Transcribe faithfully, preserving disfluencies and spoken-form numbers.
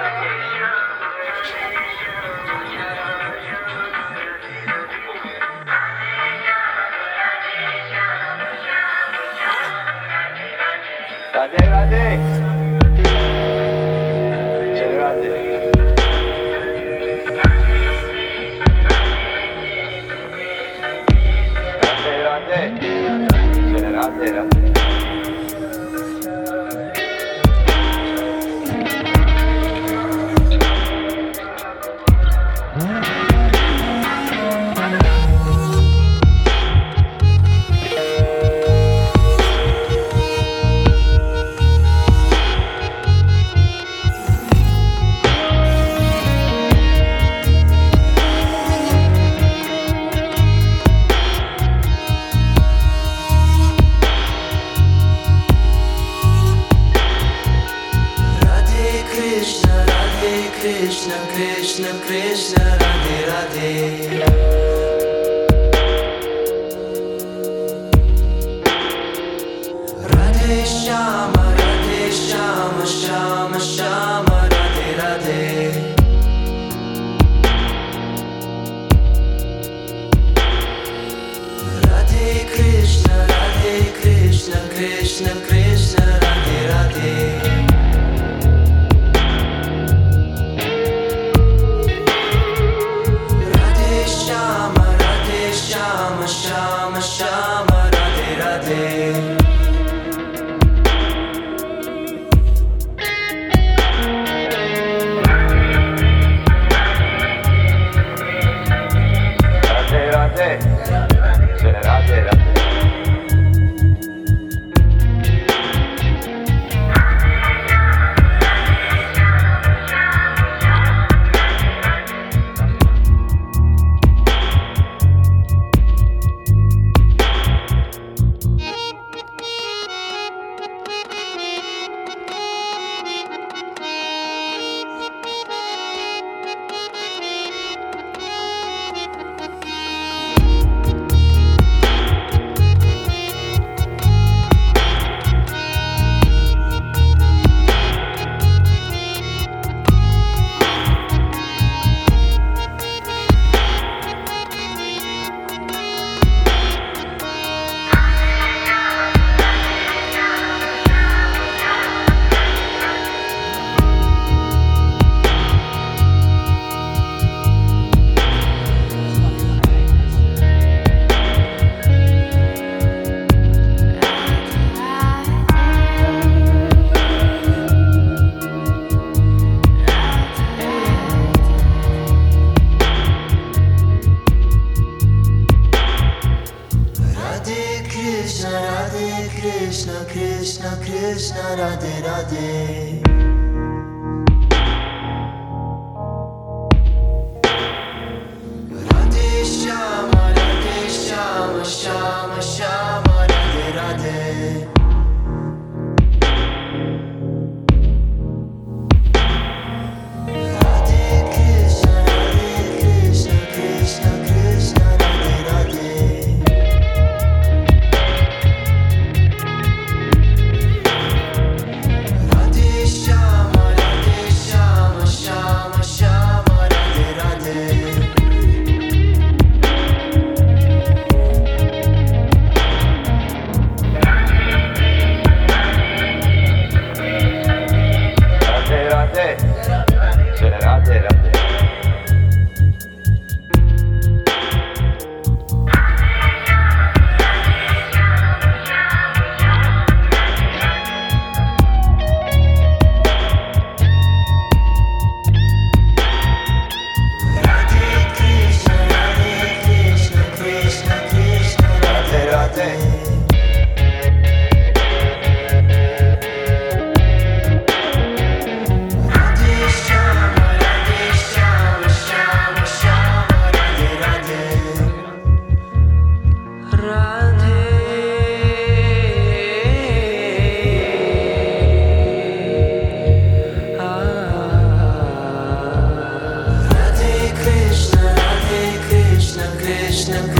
Radhe Radhe, Jai Radhe. Radhe Radhe, Jai Radhe Radhe. Krishna, Krishna, Krishna, Radhe, Radhe. Radhe Shama, Radhe Shama, Shama, Shama, Radhe, Radhe. Radhe Krishna, Radhe Krishna, Krishna, Krishna, Radhe, Radhe. Shama, Shama, Radhe, Radhe. Radhe Radhe, Jai Radhe Radhe. Krishna, Krishna, Krishna, Radhe, Radhe. Radhe Shama, Radhe Shama, Shama, Shama, Radhe, Radhe. Radhe Krishna, Radhe Krishna, Krishna, Krishna, Radhe, Radhe. Radhe Shama, Radhe Shama, Shama, Shama, Radhe, Radhe. Radhe Radhe, Jai Radhe Radhe. Radhe Krishna, Radhe Krishna, Krishna, Krishna, Radhe, Radhe. Radhe Shama, Radhe Shama, Shama, Shama, Radhe, Radhe. Radhe. Ah. Radhe Krishna, Radhe Krishna, Krishna, Krishna.